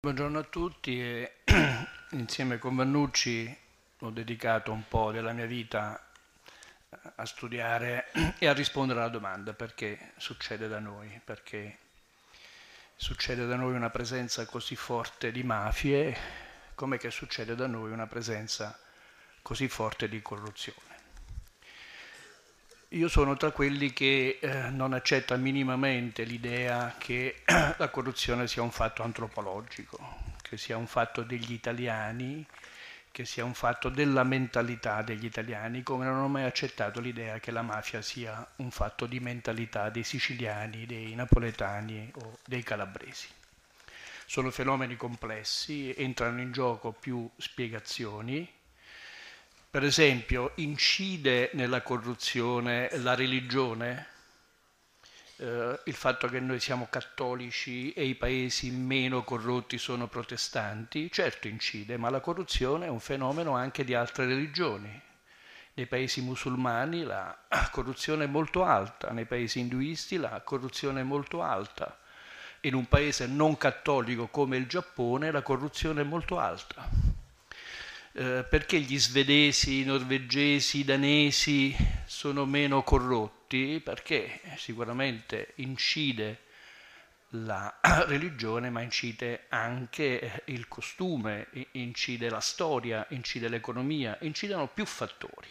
Buongiorno a tutti e insieme con Vannucci ho dedicato un po' della mia vita a studiare e a rispondere alla domanda perché succede da noi, perché succede da noi una presenza così forte di mafie, come che succede da noi una presenza così forte di corruzione. Io sono tra quelli che non accetta minimamente l'idea che la corruzione sia un fatto antropologico, che sia un fatto degli italiani, che sia un fatto della mentalità degli italiani, come non ho mai accettato l'idea che la mafia sia un fatto di mentalità dei siciliani, dei napoletani o dei calabresi. Sono fenomeni complessi, entrano in gioco più spiegazioni. Per esempio, incide nella corruzione la religione? Il fatto che noi siamo cattolici e i paesi meno corrotti sono protestanti? Certo incide, ma la corruzione è un fenomeno anche di altre religioni. Nei paesi musulmani la corruzione è molto alta, nei paesi induisti la corruzione è molto alta. In un paese non cattolico come il Giappone la corruzione è molto alta. Perché gli svedesi, i norvegesi, i danesi sono meno corrotti? Perché sicuramente incide la religione, ma incide anche il costume, incide la storia, incide l'economia, incidono più fattori.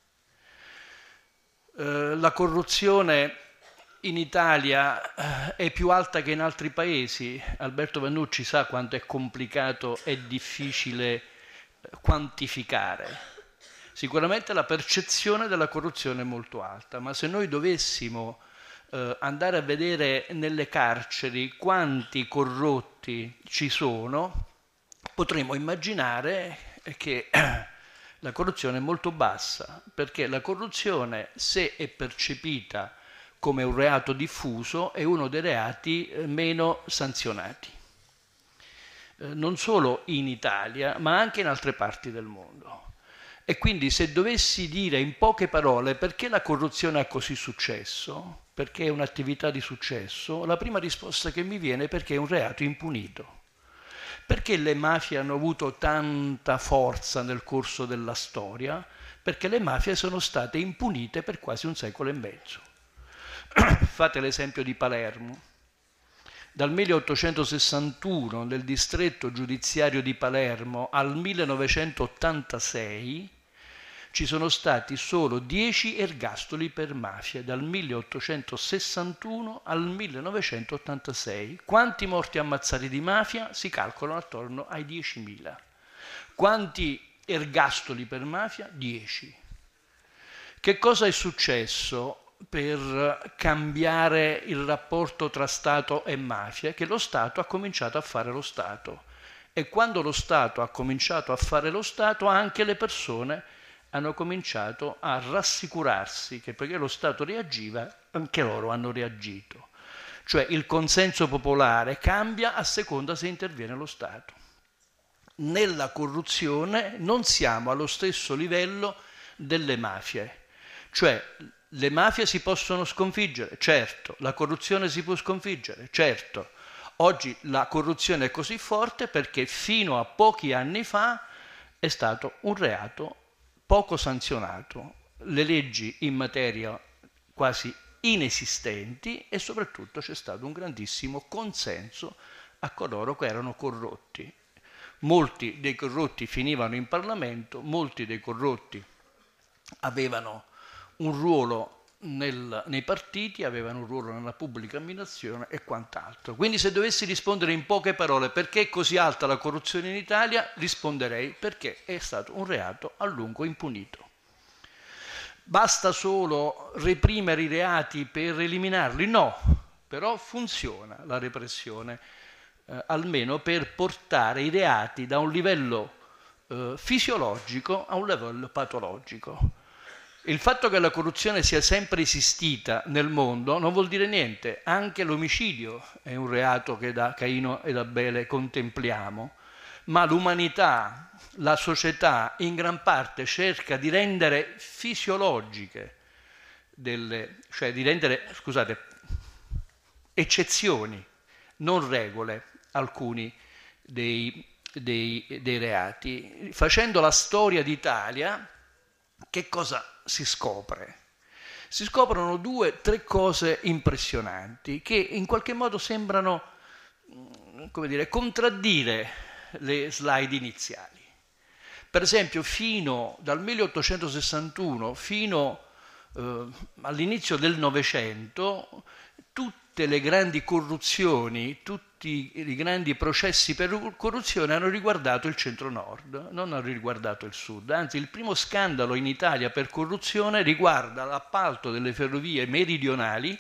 La corruzione in Italia è più alta che in altri paesi. Alberto Vannucci sa quanto è complicato e difficile quantificare. Sicuramente la percezione della corruzione è molto alta, ma se noi dovessimo andare a vedere nelle carceri quanti corrotti ci sono, potremmo immaginare che la corruzione è molto bassa, perché la corruzione, se è percepita come un reato diffuso, è uno dei reati meno sanzionati. Non solo in Italia, ma anche in altre parti del mondo. E quindi se dovessi dire in poche parole perché la corruzione ha così successo, perché è un'attività di successo, la prima risposta che mi viene è perché è un reato impunito. Perché le mafie hanno avuto tanta forza nel corso della storia? Perché le mafie sono state impunite per quasi un secolo e mezzo. Fate l'esempio di Palermo. Dal 1861 nel distretto giudiziario di Palermo al 1986 ci sono stati solo 10 ergastoli per mafia, dal 1861 al 1986. Quanti morti ammazzati di mafia? Si calcolano attorno ai 10.000. Quanti ergastoli per mafia? 10. Che cosa è successo per cambiare il rapporto tra Stato e mafia? Che lo Stato ha cominciato a fare lo Stato. E quando lo Stato ha cominciato a fare lo Stato, anche le persone hanno cominciato a rassicurarsi che perché lo Stato reagiva, anche loro hanno reagito. Cioè il consenso popolare cambia a seconda se interviene lo Stato. Nella corruzione non siamo allo stesso livello delle mafie. Cioè le mafie si possono sconfiggere, certo, la corruzione si può sconfiggere, certo. Oggi la corruzione è così forte perché fino a pochi anni fa è stato un reato poco sanzionato, le leggi in materia quasi inesistenti e soprattutto c'è stato un grandissimo consenso a coloro che erano corrotti. Molti dei corrotti finivano in Parlamento, molti dei corrotti avevano un ruolo nei partiti, avevano un ruolo nella pubblica amministrazione e quant'altro. Quindi se dovessi rispondere in poche parole perché è così alta la corruzione in Italia, risponderei perché è stato un reato a lungo impunito. Basta solo reprimere i reati per eliminarli? No, però funziona la repressione, almeno per portare i reati da un livello fisiologico a un livello patologico. Il fatto che la corruzione sia sempre esistita nel mondo non vuol dire niente, anche l'omicidio è un reato che da Caino ed Abele contempliamo, ma l'umanità, la società in gran parte cerca di rendere fisiologiche cioè di rendere, scusate, eccezioni, non regole, alcuni dei reati. Facendo la storia d'Italia, che cosa si scopre? Si scoprono 2 o 3 cose impressionanti che in qualche modo sembrano, come dire, contraddire le slide iniziali. Per esempio, fino dal 1861 fino all'inizio del Novecento, tutte le grandi corruzioni, tutti i grandi processi per corruzione hanno riguardato il centro-nord, non hanno riguardato il sud. Anzi, il primo scandalo in Italia per corruzione riguarda l'appalto delle ferrovie meridionali,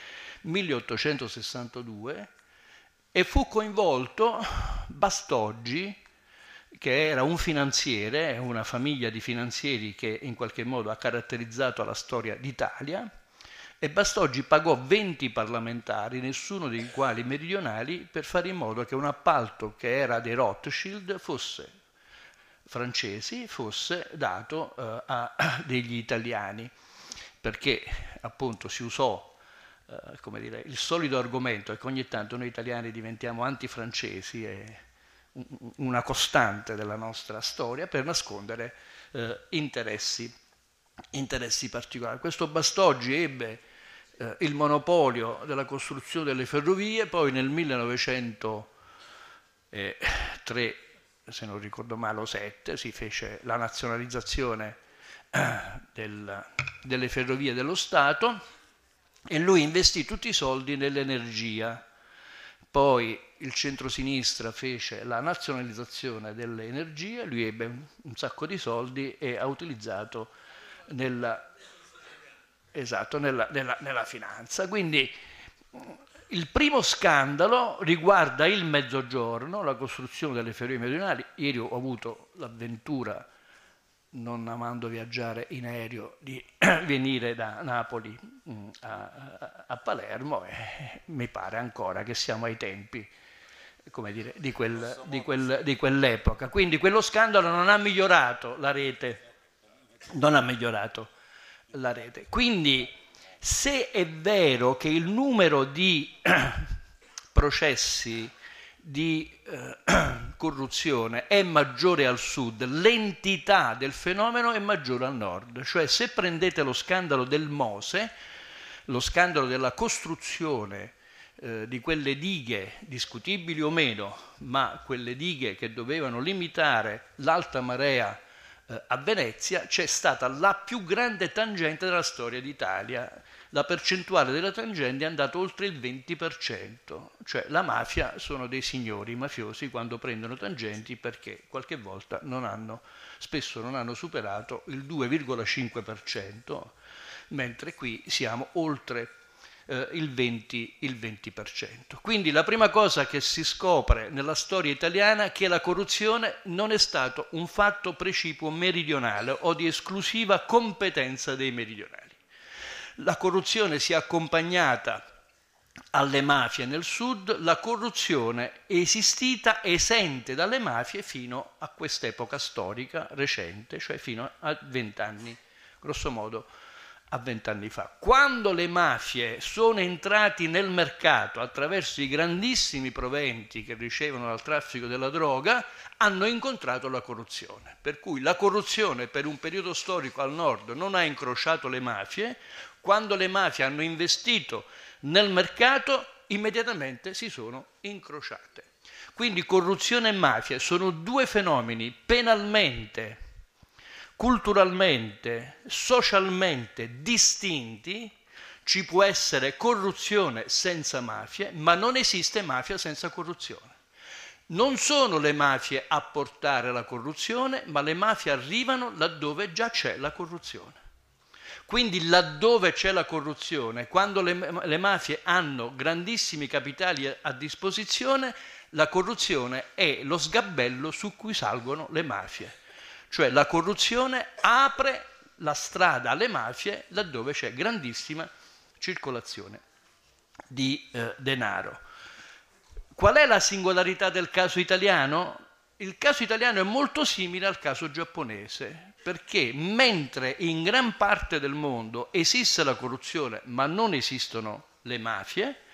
1862, e fu coinvolto Bastoggi, che era un finanziere, una famiglia di finanzieri che in qualche modo ha caratterizzato la storia d'Italia, e Bastoggi pagò 20 parlamentari, nessuno dei quali meridionali, per fare in modo che un appalto che era dei Rothschild francesi fosse dato a degli italiani, perché appunto si usò come dire, il solido argomento è che ogni tanto noi italiani diventiamo antifrancesi, è una costante della nostra storia, per nascondere interessi particolari. Questo Bastoggi ebbe il monopolio della costruzione delle ferrovie, poi nel 1903, se non ricordo male, o 7, si fece la nazionalizzazione delle ferrovie dello Stato, e lui investì tutti i soldi nell'energia. Poi il centrosinistra fece la nazionalizzazione delle energie, lui ebbe un sacco di soldi e ha utilizzato nella finanza. Quindi il primo scandalo riguarda il Mezzogiorno, la costruzione delle ferrovie meridionali. Ieri ho avuto l'avventura, non amando viaggiare in aereo, di venire da Napoli a Palermo, e mi pare ancora che siamo ai tempi, come dire, di quell'epoca. Quindi quello scandalo non ha migliorato la rete, Quindi, se è vero che il numero di processi di corruzione è maggiore al sud, l'entità del fenomeno è maggiore al nord. Cioè, se prendete lo scandalo del Mose, lo scandalo della costruzione di quelle dighe, discutibili o meno, ma quelle dighe che dovevano limitare l'alta marea a Venezia, c'è stata la più grande tangente della storia d'Italia. La percentuale della tangente è andata oltre il 20%, cioè la mafia sono dei signori mafiosi quando prendono tangenti, perché qualche volta spesso non hanno superato il 2,5%, mentre qui siamo oltre il 20%. Quindi la prima cosa che si scopre nella storia italiana è che la corruzione non è stato un fatto precipuo meridionale o di esclusiva competenza dei meridionali. La corruzione si è accompagnata alle mafie nel sud, la corruzione è esistita esente dalle mafie fino a quest'epoca storica recente, cioè fino a 20 anni, grosso modo a 20 anni fa. Quando le mafie sono entrati nel mercato attraverso i grandissimi proventi che ricevono dal traffico della droga, hanno incontrato la corruzione. Per cui la corruzione per un periodo storico al nord non ha incrociato le mafie. Quando le mafie hanno investito nel mercato, immediatamente si sono incrociate. Quindi corruzione e mafia sono 2 fenomeni penalmente, culturalmente, socialmente distinti. Ci può essere corruzione senza mafie, ma non esiste mafia senza corruzione. Non sono le mafie a portare la corruzione, ma le mafie arrivano laddove già c'è la corruzione. Quindi laddove c'è la corruzione, quando le mafie hanno grandissimi capitali a disposizione, la corruzione è lo sgabello su cui salgono le mafie. Cioè la corruzione apre la strada alle mafie laddove c'è grandissima circolazione di denaro. Qual è la singolarità del caso italiano? Il caso italiano è molto simile al caso giapponese, perché mentre in gran parte del mondo esiste la corruzione ma non esistono le mafie,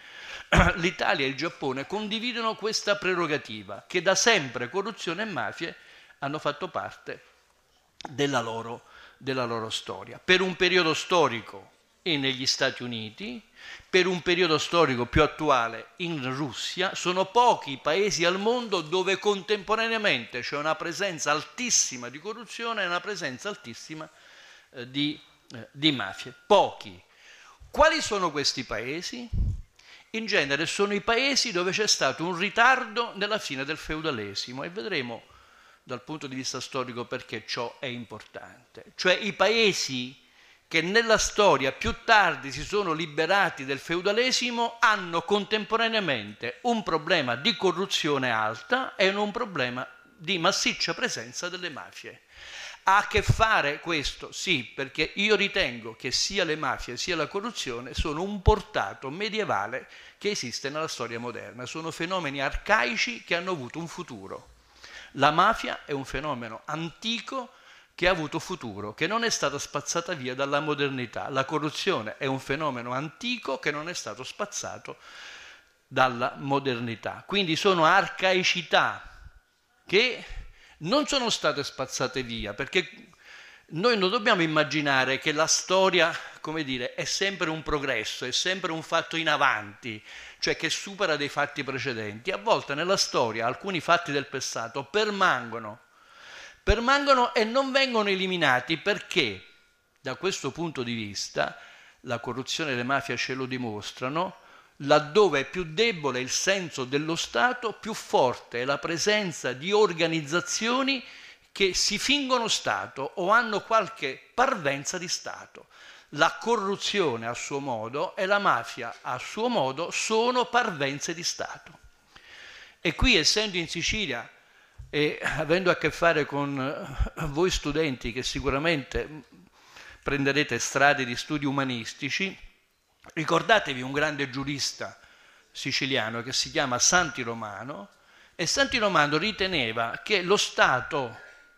l'Italia e il Giappone condividono questa prerogativa, che da sempre corruzione e mafie hanno fatto parte della loro storia. Per un periodo storico negli Stati Uniti, per un periodo storico più attuale in Russia, sono pochi i paesi al mondo dove contemporaneamente c'è una presenza altissima di corruzione e una presenza altissima di mafie. Pochi. Quali sono questi paesi? In genere sono i paesi dove c'è stato un ritardo nella fine del feudalesimo, e vedremo dal punto di vista storico perché ciò è importante. Cioè i paesi che nella storia più tardi si sono liberati del feudalesimo hanno contemporaneamente un problema di corruzione alta e un problema di massiccia presenza delle mafie. Ha a che fare questo? Sì, perché io ritengo che sia le mafie sia la corruzione sono un portato medievale che esiste nella storia moderna, sono fenomeni arcaici che hanno avuto un futuro. La mafia è un fenomeno antico che ha avuto futuro, che non è stata spazzata via dalla modernità. La corruzione è un fenomeno antico che non è stato spazzato dalla modernità. Quindi sono arcaicità che non sono state spazzate via, perché noi non dobbiamo immaginare che la storia, come dire, è sempre un progresso, è sempre un fatto in avanti, cioè che supera dei fatti precedenti. A volte nella storia alcuni fatti del passato permangono e non vengono eliminati, perché da questo punto di vista la corruzione e le mafie ce lo dimostrano. Laddove è più debole il senso dello Stato, più forte è la presenza di organizzazioni che si fingono Stato o hanno qualche parvenza di Stato. La corruzione a suo modo e la mafia a suo modo sono parvenze di Stato. E qui, essendo in Sicilia e avendo a che fare con voi studenti che sicuramente prenderete strade di studi umanistici, ricordatevi un grande giurista siciliano che si chiama Santi Romano, e Santi Romano riteneva che lo Stato,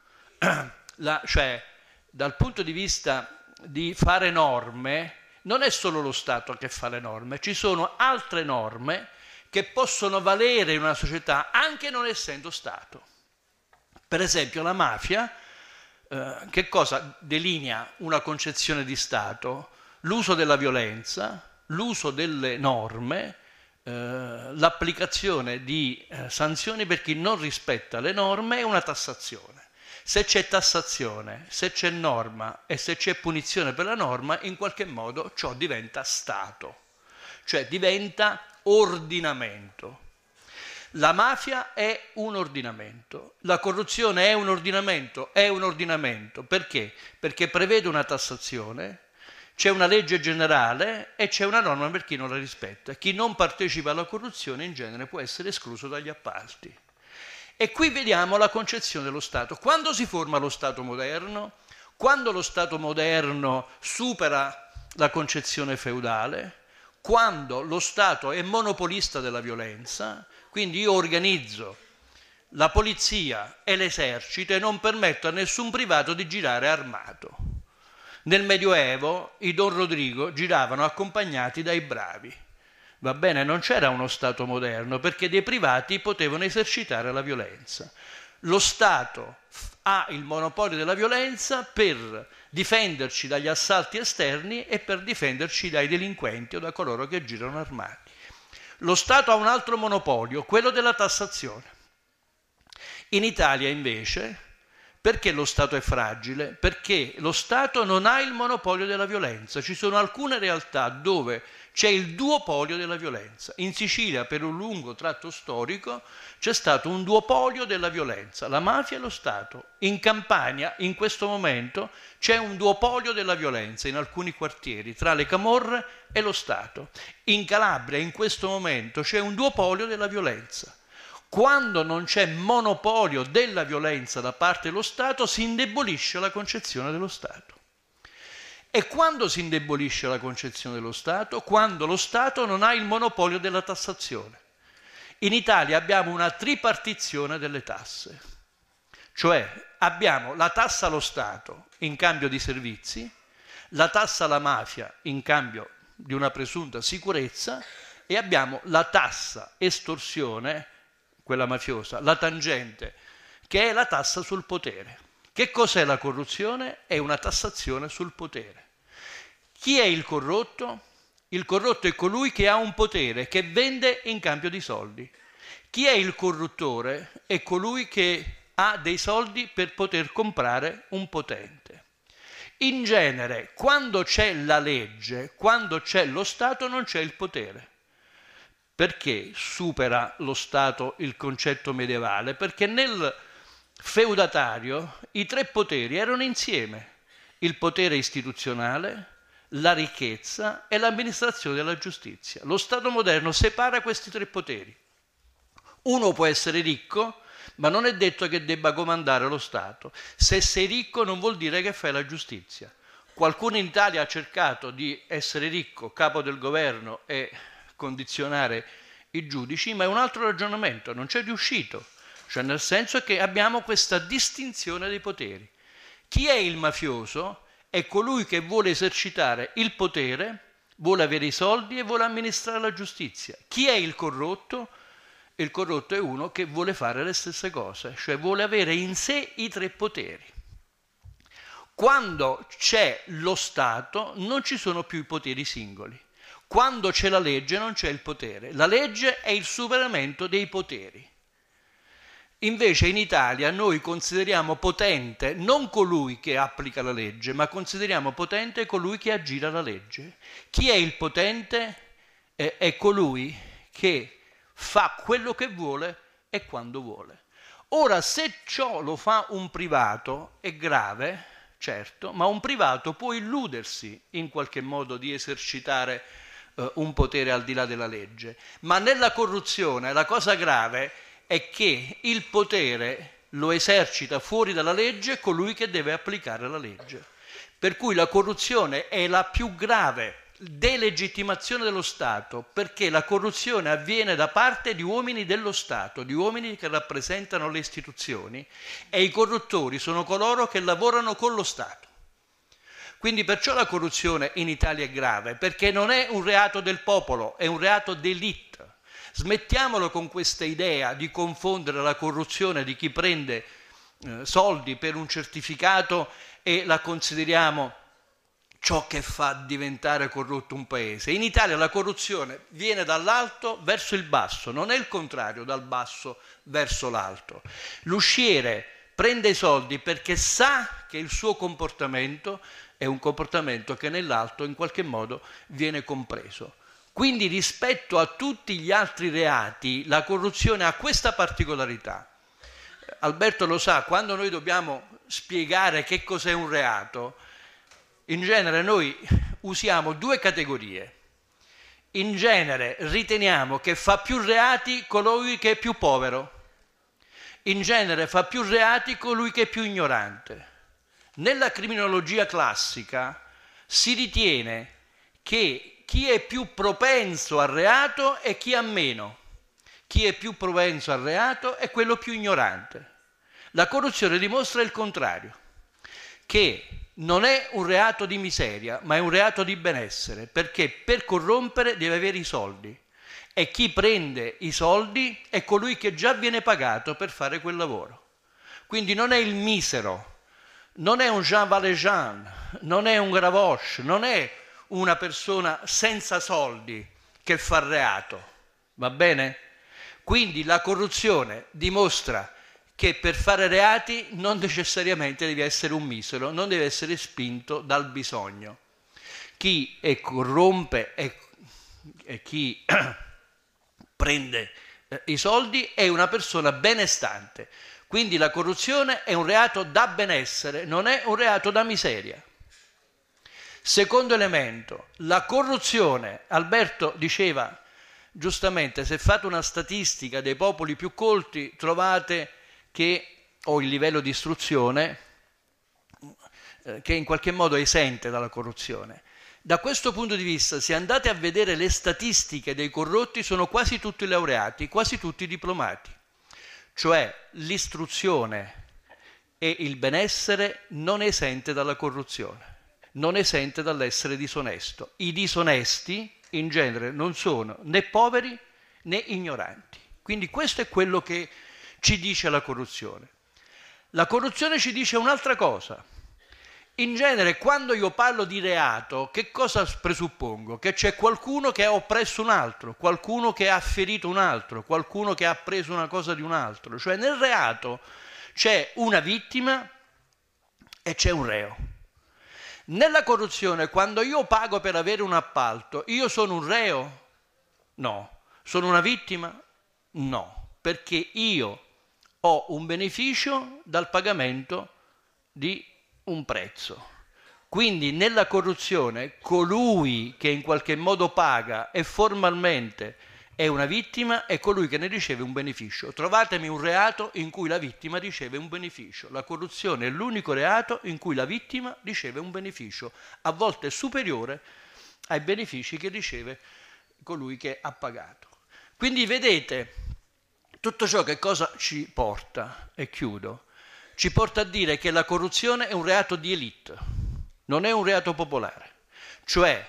cioè dal punto di vista di fare norme, non è solo lo Stato che fa le norme, ci sono altre norme che possono valere in una società anche non essendo Stato. Per esempio la mafia, che cosa delinea una concezione di Stato? L'uso della violenza, l'uso delle norme, l'applicazione di sanzioni per chi non rispetta le norme e una tassazione. Se c'è tassazione, se c'è norma e se c'è punizione per la norma, in qualche modo ciò diventa Stato, cioè diventa ordinamento. La mafia è un ordinamento, la corruzione è un ordinamento, perché? Perché prevede una tassazione, c'è una legge generale e c'è una norma per chi non la rispetta. Chi non partecipa alla corruzione in genere può essere escluso dagli appalti. E qui vediamo la concezione dello Stato. Quando si forma lo Stato moderno? Quando lo Stato moderno supera la concezione feudale, quando lo Stato è monopolista della violenza, quindi io organizzo la polizia e l'esercito e non permetto a nessun privato di girare armato. Nel Medioevo i Don Rodrigo giravano accompagnati dai bravi. Va bene, non c'era uno Stato moderno perché dei privati potevano esercitare la violenza. Lo Stato ha il monopolio della violenza per difenderci dagli assalti esterni e per difenderci dai delinquenti o da coloro che girano armati. Lo Stato ha un altro monopolio, quello della tassazione. In Italia invece, perché lo Stato è fragile? Perché lo Stato non ha il monopolio della violenza. Ci sono alcune realtà dove c'è il duopolio della violenza. In Sicilia per un lungo tratto storico c'è stato un duopolio della violenza, la mafia e lo Stato. In Campania in questo momento c'è un duopolio della violenza in alcuni quartieri tra le camorre e lo Stato. In Calabria in questo momento c'è un duopolio della violenza. Quando non c'è monopolio della violenza da parte dello Stato si indebolisce la concezione dello Stato. E quando si indebolisce la concezione dello Stato? Quando lo Stato non ha il monopolio della tassazione. In Italia abbiamo una tripartizione delle tasse, cioè abbiamo la tassa allo Stato in cambio di servizi, la tassa alla mafia in cambio di una presunta sicurezza e abbiamo la tassa estorsione, quella mafiosa, la tangente, che è la tassa sul potere. Che cos'è la corruzione? È una tassazione sul potere. Chi è il corrotto? Il corrotto è colui che ha un potere, che vende in cambio di soldi. Chi è il corruttore? È colui che ha dei soldi per poter comprare un potente. In genere, quando c'è la legge, quando c'è lo Stato, non c'è il potere. Perché supera lo Stato il concetto medievale? Perché nel feudatario i tre poteri erano insieme: il potere istituzionale, la ricchezza e l'amministrazione della giustizia. Lo Stato moderno separa questi tre poteri. Uno può essere ricco, ma non è detto che debba comandare lo Stato. Se sei ricco non vuol dire che fai la giustizia. Qualcuno in Italia ha cercato di essere ricco, capo del governo e condizionare i giudici, ma è un altro ragionamento, non c'è riuscito. Cioè nel senso che abbiamo questa distinzione dei poteri. Chi è il mafioso? È colui che vuole esercitare il potere, vuole avere i soldi e vuole amministrare la giustizia. Chi è il corrotto? Il corrotto è uno che vuole fare le stesse cose, cioè vuole avere in sé i tre poteri. Quando c'è lo Stato non ci sono più i poteri singoli. Quando c'è la legge non c'è il potere. La legge è il superamento dei poteri. Invece in Italia noi consideriamo potente non colui che applica la legge, ma consideriamo potente colui che aggira la legge. Chi è il potente? È colui che fa quello che vuole e quando vuole. Ora, se ciò lo fa un privato è grave, certo, ma un privato può illudersi in qualche modo di esercitare un potere al di là della legge. Ma nella corruzione la cosa grave è che il potere lo esercita fuori dalla legge colui che deve applicare la legge. Per cui la corruzione è la più grave delegittimazione dello Stato, perché la corruzione avviene da parte di uomini dello Stato, di uomini che rappresentano le istituzioni, e i corruttori sono coloro che lavorano con lo Stato. Quindi perciò la corruzione in Italia è grave, perché non è un reato del popolo, è un reato d'élite. Smettiamolo con questa idea di confondere la corruzione di chi prende soldi per un certificato e la consideriamo ciò che fa diventare corrotto un paese. In Italia la corruzione viene dall'alto verso il basso, non è il contrario, dal basso verso l'alto. L'usciere prende i soldi perché sa che il suo comportamento è un comportamento che nell'alto in qualche modo viene compreso. Quindi rispetto a tutti gli altri reati la corruzione ha questa particolarità. Alberto lo sa, quando noi dobbiamo spiegare che cos'è un reato, in genere noi usiamo due categorie. In genere riteniamo che fa più reati colui che è più povero. In genere fa più reati colui che è più ignorante. Nella criminologia classica si ritiene che chi è più propenso al reato è chi ha meno. Chi è più propenso al reato è quello più ignorante. La corruzione dimostra il contrario, che non è un reato di miseria, ma è un reato di benessere, perché per corrompere deve avere i soldi. E chi prende i soldi è colui che già viene pagato per fare quel lavoro. Quindi non è il misero, non è un Jean Valjean, non è un Gavroche, non è una persona senza soldi che fa reato, va bene? Quindi la corruzione dimostra che per fare reati non necessariamente devi essere un misero, non deve essere spinto dal bisogno. Chi corrompe e chi prende i soldi è una persona benestante. Quindi la corruzione è un reato da benessere, non è un reato da miseria. Secondo elemento, la corruzione, Alberto diceva giustamente, se fate una statistica dei popoli più colti trovate che ho il livello di istruzione che in qualche modo è esente dalla corruzione. Da questo punto di vista, se andate a vedere le statistiche dei corrotti, sono quasi tutti laureati, quasi tutti diplomati. Cioè l'istruzione e il benessere non è esente dalla corruzione, non è esente dall'essere disonesto. I disonesti in genere non sono né poveri né ignoranti. Quindi questo è quello che ci dice la corruzione. La corruzione ci dice un'altra cosa. In genere, quando io parlo di reato, che cosa presuppongo? Che c'è qualcuno che ha oppresso un altro, qualcuno che ha ferito un altro, qualcuno che ha preso una cosa di un altro. Cioè nel reato c'è una vittima e c'è un reo. Nella corruzione, quando io pago per avere un appalto, io sono un reo? No. Sono una vittima? No. Perché io ho un beneficio dal pagamento di un prezzo. Quindi nella corruzione colui che in qualche modo paga e formalmente è una vittima è colui che ne riceve un beneficio. Trovatemi un reato in cui la vittima riceve un beneficio. La corruzione è l'unico reato in cui la vittima riceve un beneficio, a volte superiore ai benefici che riceve colui che ha pagato. Quindi vedete, tutto ciò che cosa ci porta? E chiudo. Ci porta a dire che la corruzione è un reato di élite, non è un reato popolare. Cioè,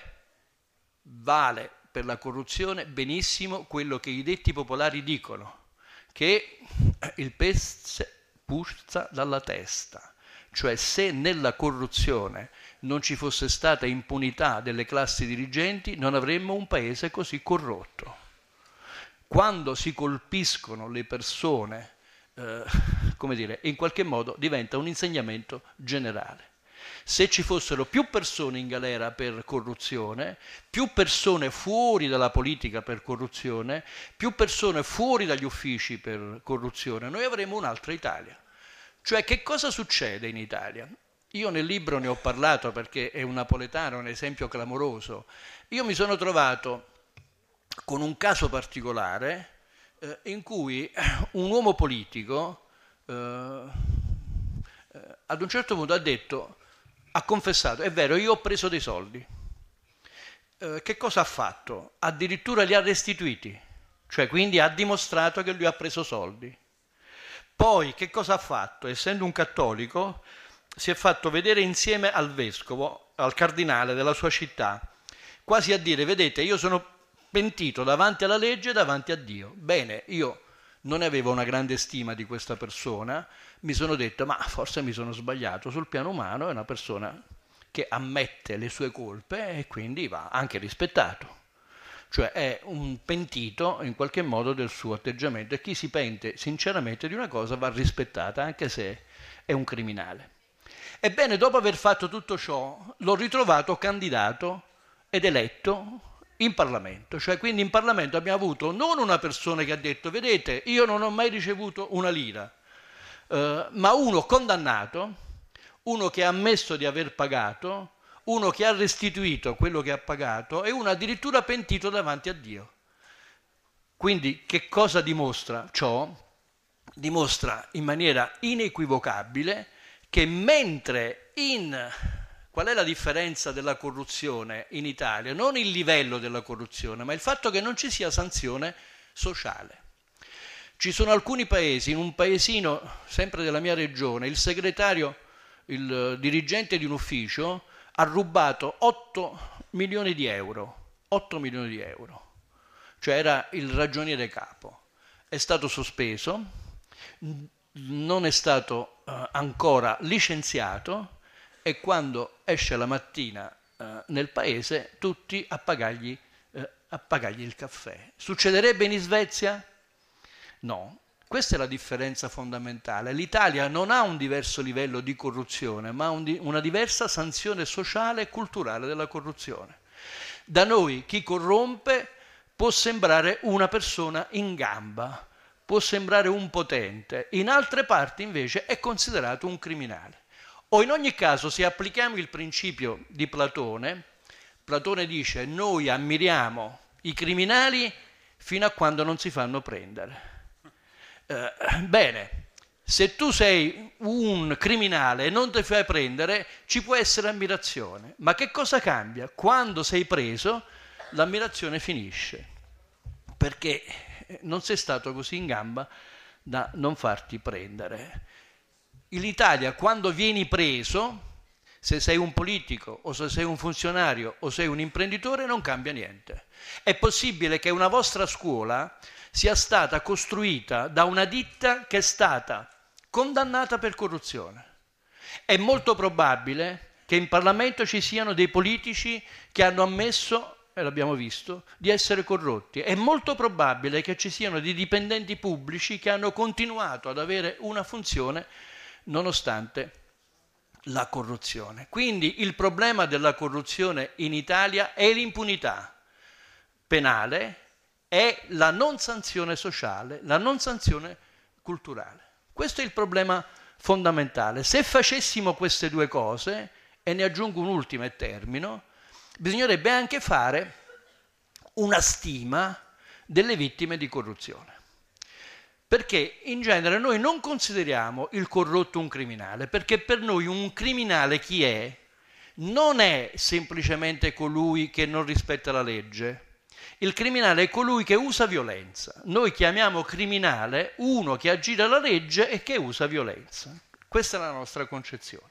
vale per la corruzione benissimo quello che i detti popolari dicono, che il pesce puzza dalla testa. Cioè, se nella corruzione non ci fosse stata impunità delle classi dirigenti, non avremmo un paese così corrotto. Quando si colpiscono le persone, come dire, in qualche modo diventa un insegnamento generale. Se ci fossero più persone in galera per corruzione, più persone fuori dalla politica per corruzione, più persone fuori dagli uffici per corruzione, noi avremmo un'altra Italia. Cioè, che cosa succede in Italia? Io nel libro ne ho parlato perché è un napoletano, un esempio clamoroso. Io mi sono trovato con un caso particolare in cui un uomo politico ad un certo punto ha detto, ha confessato, è vero, io ho preso dei soldi. Che cosa ha fatto? Addirittura li ha restituiti, cioè quindi ha dimostrato che lui ha preso soldi. Poi che cosa ha fatto? Essendo un cattolico, si è fatto vedere insieme al vescovo, al cardinale della sua città, quasi a dire, vedete, io sono pentito davanti alla legge e davanti a Dio. Bene, io non avevo una grande stima di questa persona, mi sono detto, ma forse mi sono sbagliato, sul piano umano è una persona che ammette le sue colpe e quindi va anche rispettato. Cioè è un pentito in qualche modo del suo atteggiamento e chi si pente sinceramente di una cosa va rispettata anche se è un criminale. Ebbene, dopo aver fatto tutto ciò, l'ho ritrovato candidato ed eletto in Parlamento. Cioè quindi in Parlamento abbiamo avuto non una persona che ha detto, vedete, io non ho mai ricevuto una lira, ma uno condannato, uno che ha ammesso di aver pagato, uno che ha restituito quello che ha pagato e uno addirittura pentito davanti a Dio. Quindi che cosa dimostra ciò? Dimostra in maniera inequivocabile che mentre qual è la differenza della corruzione in Italia? Non il livello della corruzione, ma il fatto che non ci sia sanzione sociale. Ci sono alcuni paesi, in un paesino sempre della mia regione, il segretario, il dirigente di un ufficio ha rubato 8 milioni di euro. 8 milioni di euro. Cioè era il ragioniere capo. È stato sospeso, non è stato ancora licenziato e quando esce la mattina nel paese tutti a pagargli il caffè. Succederebbe in Svezia? No. Questa è la differenza fondamentale. L'Italia non ha un diverso livello di corruzione, ma una diversa sanzione sociale e culturale della corruzione. Da noi chi corrompe può sembrare una persona in gamba, può sembrare un potente, in altre parti invece è considerato un criminale. O in ogni caso, se applichiamo il principio di Platone, Platone dice noi ammiriamo i criminali fino a quando non si fanno prendere. Bene, se tu sei un criminale e non ti fai prendere, ci può essere ammirazione. Ma che cosa cambia? Quando sei preso, l'ammirazione finisce, perché non sei stato così in gamba da non farti prendere. In Italia, quando vieni preso, se sei un politico o se sei un funzionario o sei un imprenditore non cambia niente. È possibile che una vostra scuola sia stata costruita da una ditta che è stata condannata per corruzione. È molto probabile che in Parlamento ci siano dei politici che hanno ammesso, e l'abbiamo visto, di essere corrotti. È molto probabile che ci siano dei dipendenti pubblici che hanno continuato ad avere una funzione nonostante la corruzione. Quindi il problema della corruzione in Italia è l'impunità penale, è la non sanzione sociale, la non sanzione culturale. Questo è il problema fondamentale. Se facessimo queste due cose, e ne aggiungo un'ultima e termino, bisognerebbe anche fare una stima delle vittime di corruzione. Perché in genere noi non consideriamo il corrotto un criminale, perché per noi un criminale chi è? Non è semplicemente colui che non rispetta la legge. Il criminale è colui che usa violenza. Noi chiamiamo criminale uno che aggira la legge e che usa violenza. Questa è la nostra concezione.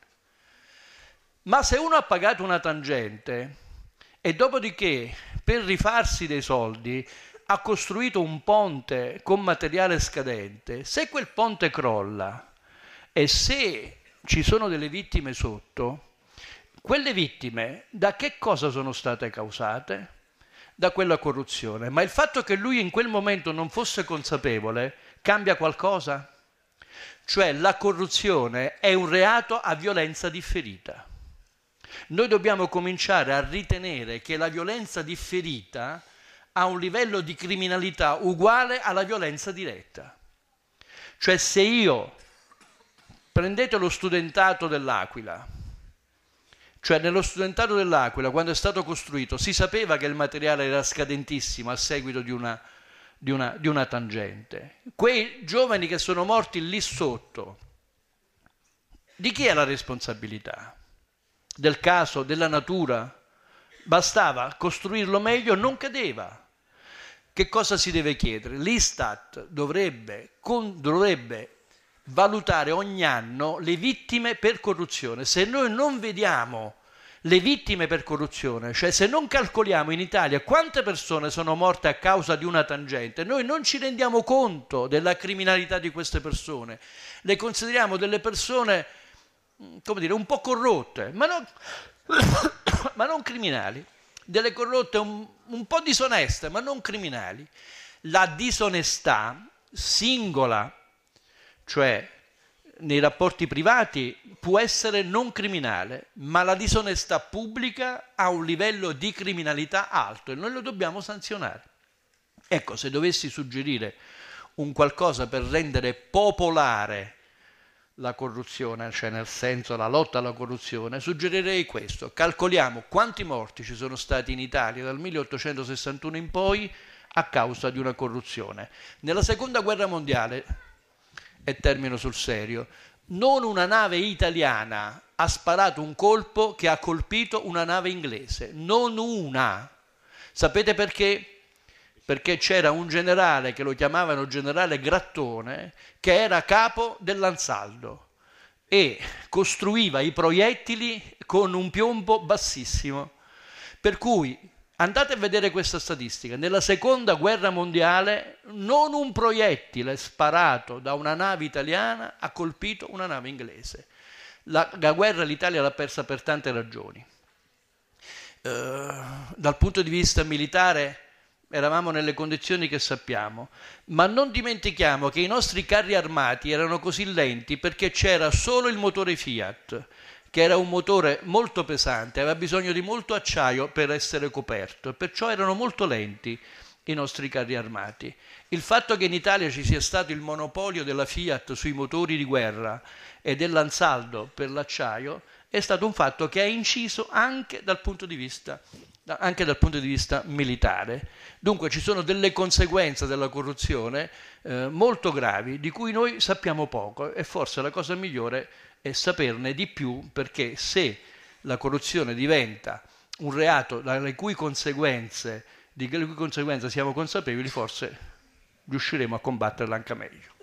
Ma se uno ha pagato una tangente e dopodiché per rifarsi dei soldi ha costruito un ponte con materiale scadente, se quel ponte crolla e se ci sono delle vittime sotto, quelle vittime da che cosa sono state causate? Da quella corruzione. Ma il fatto che lui in quel momento non fosse consapevole cambia qualcosa? Cioè la corruzione è un reato a violenza differita. Noi dobbiamo cominciare a ritenere che la violenza differita ha un livello di criminalità uguale alla violenza diretta. Cioè se io, prendete lo studentato dell'Aquila, cioè nello studentato dell'Aquila quando è stato costruito si sapeva che il materiale era scadentissimo a seguito di una tangente. Quei giovani che sono morti lì sotto, di chi è la responsabilità? Del caso, della natura? Bastava costruirlo meglio, non cadeva. Che cosa si deve chiedere? L'Istat dovrebbe valutare ogni anno le vittime per corruzione. Se noi non vediamo le vittime per corruzione, cioè se non calcoliamo in Italia quante persone sono morte a causa di una tangente, noi non ci rendiamo conto della criminalità di queste persone. Le consideriamo delle persone, come dire, un po' corrotte, ma non criminali. Delle corrotte un po' disoneste, ma non criminali. La disonestà singola, cioè nei rapporti privati, può essere non criminale, ma la disonestà pubblica ha un livello di criminalità alto e noi lo dobbiamo sanzionare. Ecco, se dovessi suggerire un qualcosa per rendere popolare la corruzione, cioè nel senso la lotta alla corruzione, suggerirei questo: calcoliamo quanti morti ci sono stati in Italia dal 1861 in poi a causa di una corruzione. Nella seconda guerra mondiale, e termino sul serio, non una nave italiana ha sparato un colpo che ha colpito una nave inglese, non una. Sapete perché? Perché c'era un generale che lo chiamavano generale Grattone, che era capo dell'Ansaldo e costruiva i proiettili con un piombo bassissimo. Per cui andate a vedere questa statistica: nella seconda guerra mondiale non un proiettile sparato da una nave italiana ha colpito una nave inglese. La guerra l'Italia l'ha persa per tante ragioni. Dal punto di vista militare eravamo nelle condizioni che sappiamo, ma non dimentichiamo che i nostri carri armati erano così lenti perché c'era solo il motore Fiat, che era un motore molto pesante, aveva bisogno di molto acciaio per essere coperto, e perciò erano molto lenti i nostri carri armati. Il fatto che in Italia ci sia stato il monopolio della Fiat sui motori di guerra e dell'Ansaldo per l'acciaio è stato un fatto che ha inciso anche dal punto di vista militare. Dunque ci sono delle conseguenze della corruzione molto gravi di cui noi sappiamo poco, e forse la cosa migliore è saperne di più, perché se la corruzione diventa un reato di cui conseguenze siamo consapevoli, forse riusciremo a combatterla anche meglio.